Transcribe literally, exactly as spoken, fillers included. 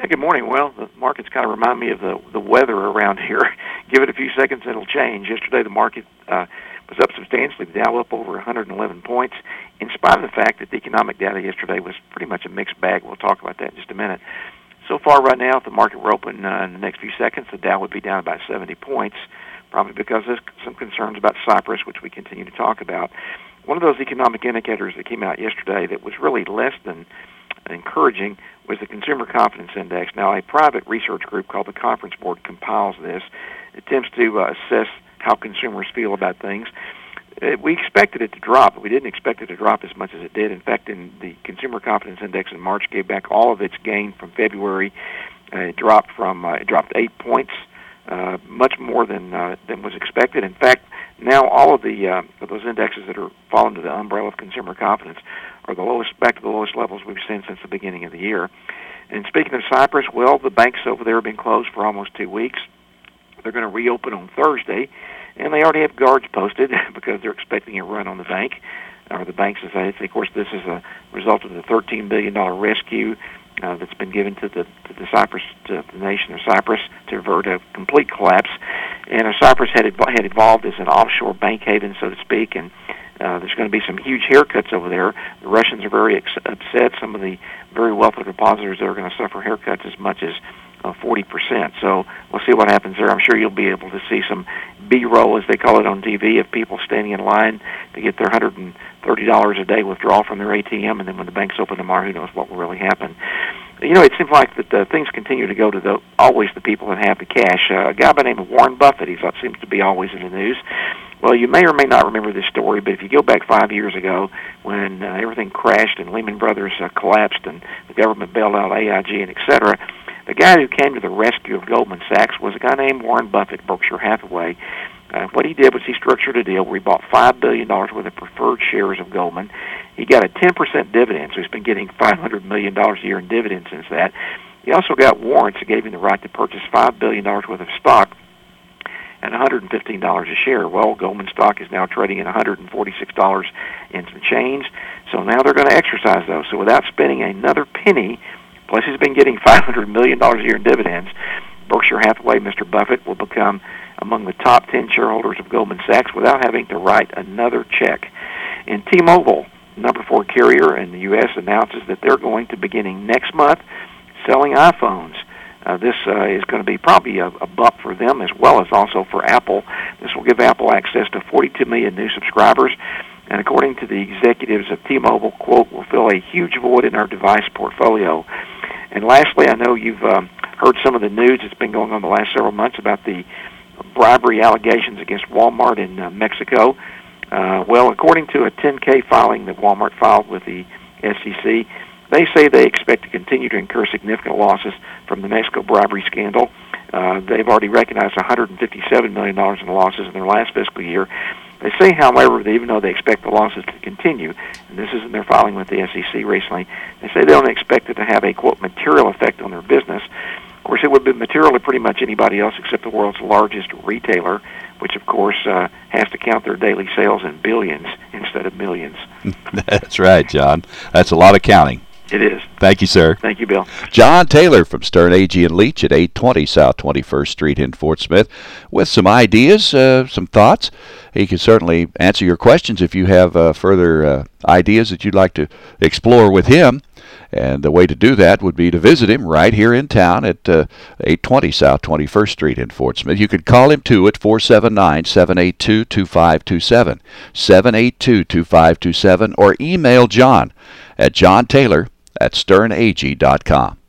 Yeah, good morning. Well, the markets kind of remind me of the the weather around here. Give it a few seconds and it'll change. Yesterday the market uh, was up substantially. The Dow up over one hundred eleven points, in spite of the fact that the economic data yesterday was pretty much a mixed bag. We'll talk about that in just a minute. So far right now, if the market were open uh, in the next few seconds, the Dow would be down about seventy points, probably because there's some concerns about Cyprus, which we continue to talk about. One of those economic indicators that came out yesterday that was really less than encouraging was the Consumer Confidence Index. Now, a private research group called the Conference Board compiles this. It attempts to uh, assess how consumers feel about things. Uh, we expected it to drop, but we didn't expect it to drop as much as it did. In fact, in the Consumer Confidence Index in March gave back all of its gain from February. Uh, it dropped from uh, it dropped eight points, uh, much more than uh, than was expected. In fact, now all of the uh, of those indexes that are fall under the umbrella of consumer confidence are the lowest, back to the lowest levels we've seen since the beginning of the year. And speaking of Cyprus, well, the banks over there have been closed for almost two weeks. They're going to reopen on Thursday, and they already have guards posted because they're expecting a run on the bank, or the banks, as I say. Of course, this is a result of the thirteen billion dollars rescue uh, that's been given to the to the Cyprus, to the nation of Cyprus, to avert a complete collapse. And uh, Cyprus had had evolved as an offshore bank haven, so to speak, and Uh, there's going to be some huge haircuts over there. The Russians are very ex- upset. Some of the very wealthy depositors are going to suffer haircuts as much as uh, forty percent. So we'll see what happens there. I'm sure you'll be able to see some B-roll, as they call it on T V, of people standing in line to get their one hundred thirty dollars a day withdrawal from their A T M, and then when the banks open tomorrow, who knows what will really happen. You know, it seems like that uh, things continue to go to the always the people that have the cash. Uh, a guy by the name of Warren Buffett, he seems to be always in the news. Well, you may or may not remember this story, but if you go back five years ago when uh, everything crashed and Lehman Brothers uh, collapsed and the government bailed out A I G and et cetera, the guy who came to the rescue of Goldman Sachs was a guy named Warren Buffett, Berkshire Hathaway. Uh, what he did was he structured a deal where he bought five billion dollars worth of preferred shares of Goldman. He got a ten percent dividend, so he's been getting five hundred million dollars a year in dividends since that. He also got warrants that gave him the right to purchase five billion dollars worth of stock at one hundred fifteen dollars a share. Well, Goldman stock is now trading at one hundred forty-six dollars and some change, so now they're going to exercise those. So without spending another penny, plus he's been getting five hundred million dollars a year in dividends, Berkshire Hathaway, Mister Buffett, will become among the top ten shareholders of Goldman Sachs without having to write another check. And T-Mobile, number four carrier in the U S, announces that they're going to, beginning next month, selling iPhones. Uh, this uh, is going to be probably a, a bump for them as well as also for Apple. This will give Apple access to forty-two million new subscribers, and according to the executives of T-Mobile, quote, will fill a huge void in our device portfolio. And lastly, I know you've um, heard some of the news that's been going on the last several months about the bribery allegations against Walmart in uh, Mexico. Uh, well, according to a ten K filing that Walmart filed with the S E C, they say they expect to continue to incur significant losses from the Mexico bribery scandal. Uh, they've already recognized one hundred fifty-seven million dollars in losses in their last fiscal year. They say, however, that even though they expect the losses to continue, and this is in their filing with the S E C recently, they say they don't expect it to have a, quote, material effect on their business. Of course, it would be material to pretty much anybody else except the world's largest retailer, which, of course, uh, has to count their daily sales in billions instead of millions. That's right, John. That's a lot of counting. It is. Thank you, sir. Thank you, Bill. John Taylor from Stern Agee and Leach at eight twenty South twenty-first Street in Fort Smith with some ideas, uh, some thoughts. He can certainly answer your questions if you have uh, further uh, ideas that you'd like to explore with him. And the way to do that would be to visit him right here in town at uh, eight twenty South twenty-first Street in Fort Smith. You could call him, too, at four seven nine, seven eight two, two five two seven, seven eight two, two five two seven, or email John at John Taylor at stern agee dot com.